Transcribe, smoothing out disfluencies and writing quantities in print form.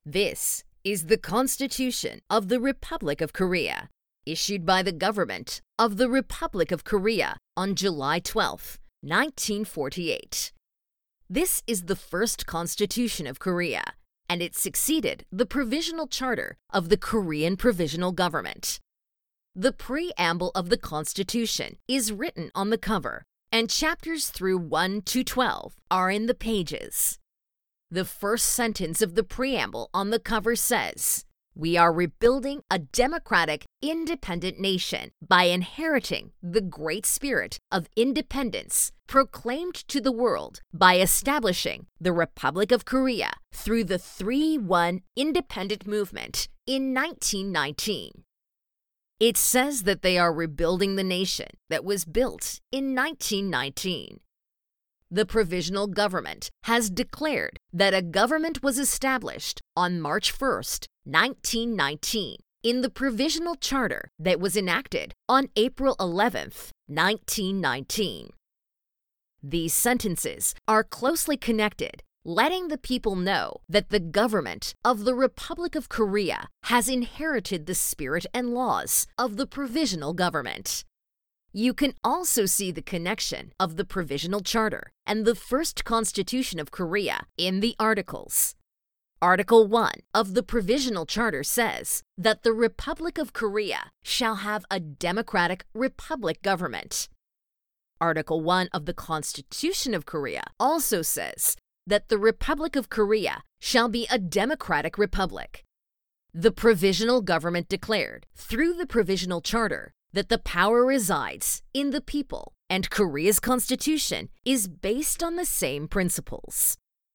This is the Constitution of the Republic of Korea, issued by the government of the Republic of Korea on July 12, 1948. This is the first Constitution of Korea, and it succeeded the Provisional Charter of the Korean Provisional Government. The preamble of the Constitution is written on the cover, and chapters through 1 to 12 are in the pages. The first sentence of the preamble on the cover says, "We are rebuilding a democratic, independent nation by inheriting the great spirit of independence proclaimed to the world by establishing the Republic of Korea through the 3-1 independent movement in 1919. It says that they are rebuilding the nation that was built in 1919. The provisional government has declared that a government was established on March 1, 1919, in the Provisional Charter that was enacted on April 11, 1919. These sentences are closely connected, letting the people know that the government of the Republic of Korea has inherited the spirit and laws of the provisional government. You can also see the connection of the Provisional Charter and the first Constitution of Korea in the articles. Article 1 of the Provisional Charter says that the Republic of Korea shall have a democratic republic government. Article 1 of the Constitution of Korea also says that the Republic of Korea shall be a democratic republic. The provisional government declared, through the Provisional Charter, that the power resides in the people, and Korea's constitution is based on the same principles.